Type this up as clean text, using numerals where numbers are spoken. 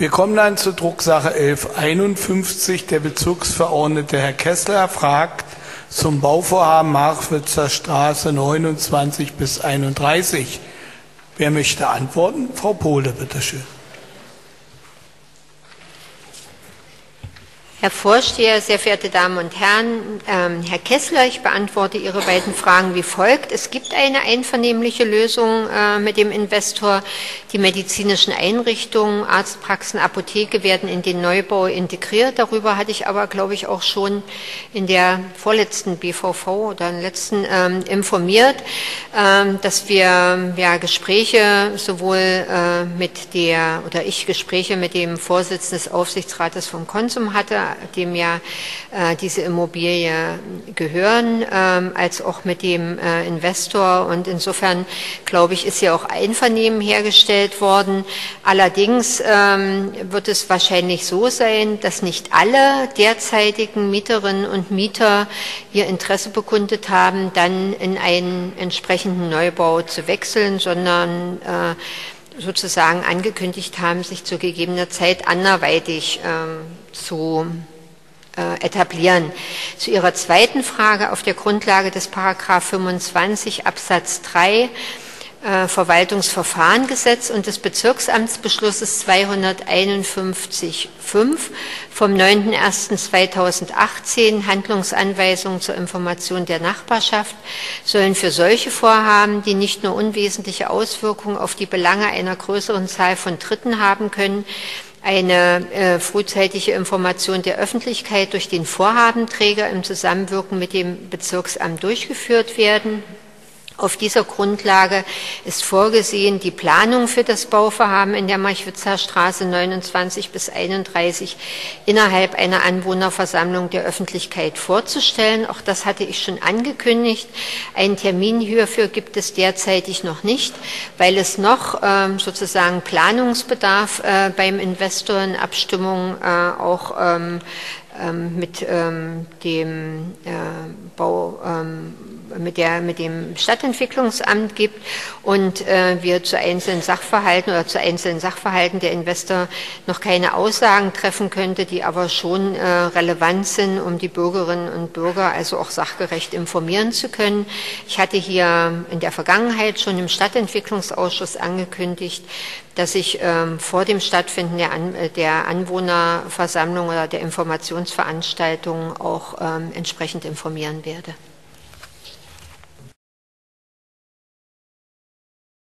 Wir kommen dann zur Drucksache 1151. Der Bezirksverordnete Herr Kessler fragt zum Bauvorhaben Markwitzer Straße 29 bis 31. Wer möchte antworten? Frau Pohle, bitteschön. Herr Vorsteher, sehr verehrte Damen und Herren, Herr Kessler, ich beantworte Ihre beiden Fragen wie folgt. Es gibt eine einvernehmliche Lösung mit dem Investor. Die medizinischen Einrichtungen, Arztpraxen, Apotheke werden in den Neubau integriert. Darüber hatte ich aber, glaube ich, auch schon in der vorletzten BVV oder im letzten informiert, dass wir ja Gespräche sowohl ich Gespräche mit dem Vorsitzenden des Aufsichtsrates vom Konsum hatte, dem ja diese Immobilie gehören, als auch mit dem Investor. Und insofern, glaube ich, ist ja auch Einvernehmen hergestellt worden. Allerdings wird es wahrscheinlich so sein, dass nicht alle derzeitigen Mieterinnen und Mieter ihr Interesse bekundet haben, dann in einen entsprechenden Neubau zu wechseln, sondern sozusagen angekündigt haben, sich zu gegebener Zeit anderweitig zu etablieren. Zu Ihrer zweiten Frage: Auf der Grundlage des Paragraph 25 Absatz 3 Verwaltungsverfahrengesetz und des Bezirksamtsbeschlusses 251.5 vom 9.01.2018 Handlungsanweisungen zur Information der Nachbarschaft sollen für solche Vorhaben, die nicht nur unwesentliche Auswirkungen auf die Belange einer größeren Zahl von Dritten haben können, eine frühzeitige Information der Öffentlichkeit durch den Vorhabenträger im Zusammenwirken mit dem Bezirksamt durchgeführt werden. Auf dieser Grundlage ist vorgesehen, die Planung für das Bauvorhaben in der Markwitzer Straße 29 bis 31 innerhalb einer Anwohnerversammlung der Öffentlichkeit vorzustellen. Auch das hatte ich schon angekündigt. Einen Termin hierfür gibt es derzeitig noch nicht, weil es noch sozusagen Planungsbedarf beim Investor in Abstimmung auch mit dem mit dem Stadtentwicklungsamt gibt und wir zu einzelnen Sachverhalten der Investor noch keine Aussagen treffen könnte, die aber schon relevant sind, um die Bürgerinnen und Bürger also auch sachgerecht informieren zu können. Ich hatte hier in der Vergangenheit schon im Stadtentwicklungsausschuss angekündigt, dass ich vor dem Stattfinden der Anwohnerversammlung oder der Informationsveranstaltung auch entsprechend informieren werde.